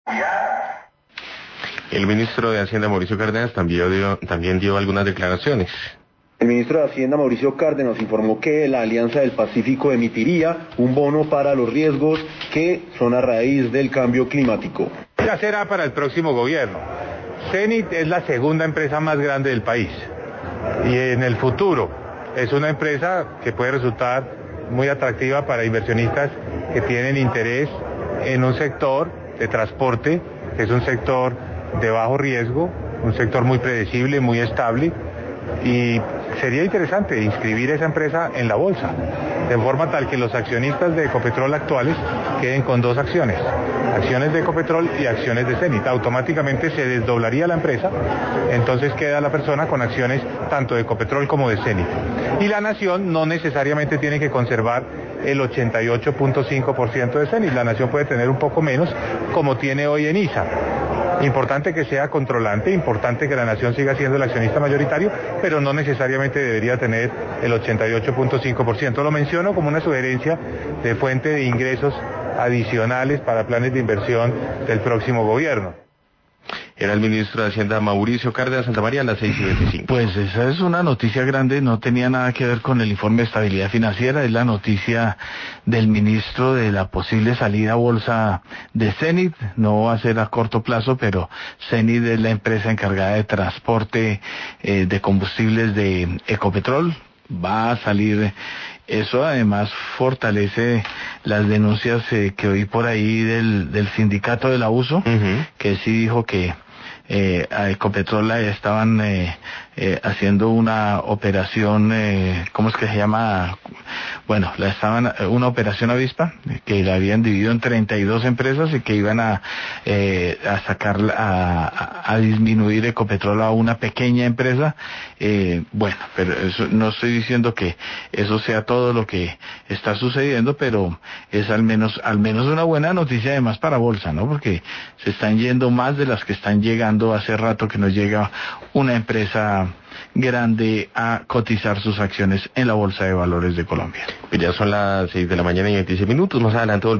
El ministro de Hacienda, Mauricio Cárdenas, también dio algunas declaraciones. El ministro de Hacienda, Mauricio Cárdenas, informó que la Alianza del Pacífico emitiría un bono para los riesgos que son a raíz del cambio climático. Ya será para el próximo gobierno. Cenit es la segunda empresa más grande del país y en el futuro es una empresa que puede resultar muy atractiva para inversionistas que tienen interés en un sector de transporte, que es un sector de bajo riesgo, un sector muy predecible, muy estable, y sería interesante inscribir esa empresa en la bolsa, de forma tal que los accionistas de Ecopetrol actuales queden con dos acciones de Ecopetrol y acciones de Cenit. Automáticamente se desdoblaría la empresa, entonces queda la persona con acciones tanto de Ecopetrol como de Cenit. Y la nación no necesariamente tiene que conservar el 88.5% de Cenit, la nación puede tener un poco menos, como tiene hoy en ISA. Importante que sea controlante, importante que la nación siga siendo el accionista mayoritario, pero no necesariamente debería tener el 88.5%. Lo menciono como una sugerencia de fuente de ingresos adicionales para planes de inversión del próximo gobierno. Era el ministro de Hacienda, Mauricio Cárdenas Santamaría, a las 6:25. Pues esa es una noticia grande, no tenía nada que ver con el informe de estabilidad financiera, es la noticia del ministro de la posible salida a bolsa de Cenit. No va a ser a corto plazo, pero Cenit es la empresa encargada de transporte de combustibles de Ecopetrol. Va a salir. Eso además fortalece las denuncias que oí por ahí del sindicato del abuso, que sí dijo que a Ecopetrol estaban haciendo una operación, ¿cómo es que se llama? Bueno, una operación avispa, que la habían dividido en 32 empresas y que iban a disminuir Ecopetrol a una pequeña empresa. Bueno, pero eso, no estoy diciendo que eso sea todo lo que está sucediendo, pero es al menos una buena noticia además para bolsa, ¿no? Porque se están yendo más de las que están llegando. Hace rato que nos llega una empresa grande a cotizar sus acciones en la Bolsa de Valores de Colombia. Ya son las 6 de la mañana y 26 minutos, más adelante volvemos.